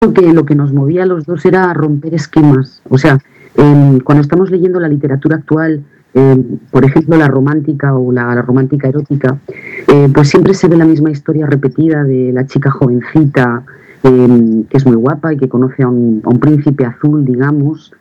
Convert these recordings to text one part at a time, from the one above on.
que lo que nos movía a los dos era romper esquemas. O sea, cuando estamos leyendo la literatura actual, por ejemplo, la romántica o la romántica erótica, pues siempre se ve la misma historia repetida de la chica jovencita, que es muy guapa y que conoce a un príncipe azul, digamos,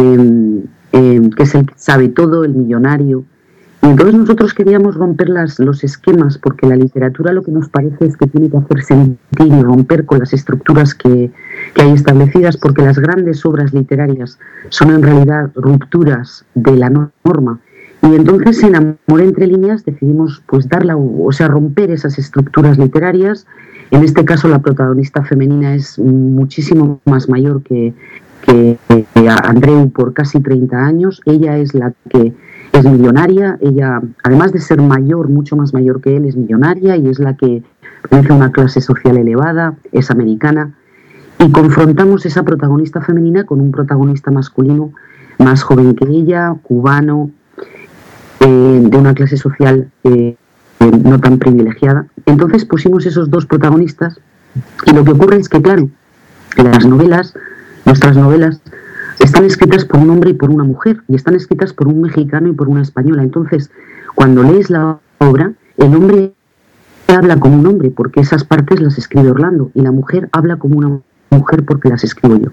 que es el que sabe todo, el millonario. Y entonces nosotros queríamos romper los esquemas, porque la literatura lo que nos parece es que tiene que hacer sentir y romper con las estructuras que hay establecidas, porque las grandes obras literarias son en realidad rupturas de la norma. Y entonces en Amor entre líneas decidimos pues romper esas estructuras literarias. En este caso la protagonista femenina es muchísimo más mayor que Andreu por casi 30 años. Ella es la que es millonaria. Ella, además de ser mayor, mucho más mayor que él, es millonaria y es la que pertenece a una clase social elevada, es americana. Y confrontamos esa protagonista femenina con un protagonista masculino más joven que ella, cubano, de una clase social no tan privilegiada. Entonces pusimos esos dos protagonistas y lo que ocurre es que, claro, nuestras novelas, están escritas por un hombre y por una mujer, y están escritas por un mexicano y por una española. Entonces, cuando lees la obra, el hombre habla como un hombre porque esas partes las escribe Orlando, y la mujer habla como una mujer porque las escribo yo.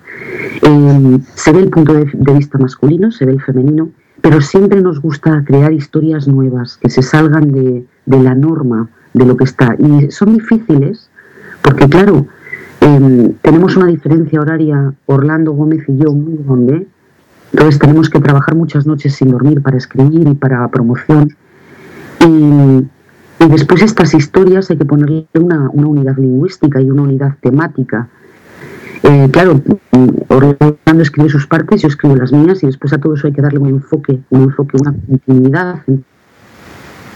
Se ve el punto de vista masculino, se ve el femenino, pero siempre nos gusta crear historias nuevas que se salgan de la norma, de lo que está. Y son difíciles porque, claro, tenemos una diferencia horaria, Orlando Gómez y yo, muy grande. Entonces tenemos que trabajar muchas noches sin dormir para escribir y para promoción. Y después estas historias hay que ponerle una unidad lingüística y una unidad temática. Claro, Orlando escribe sus partes, yo escribo las mías, y después a todo eso hay que darle un enfoque, una continuidad.